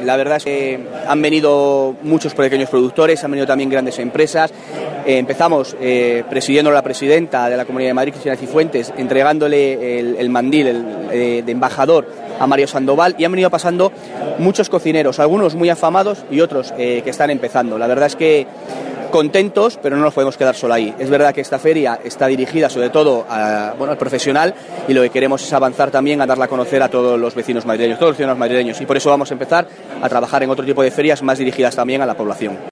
La verdad es que han venido muchos pequeños productores, han venido también grandes empresas. Empezamos presidiendo la presidenta de la Comunidad de Madrid, Cristina Cifuentes, entregándole el mandil de embajador a Mario Sandoval, y han venido pasando muchos cocineros, algunos muy afamados y otros que están empezando. La verdad es que contentos, pero no nos podemos quedar solo ahí. Es verdad que esta feria está dirigida sobre todo al profesional, y lo que queremos es avanzar también a darla a conocer a todos los vecinos madrileños, y por eso vamos a empezar a trabajar en otro tipo de ferias más dirigidas también a la población.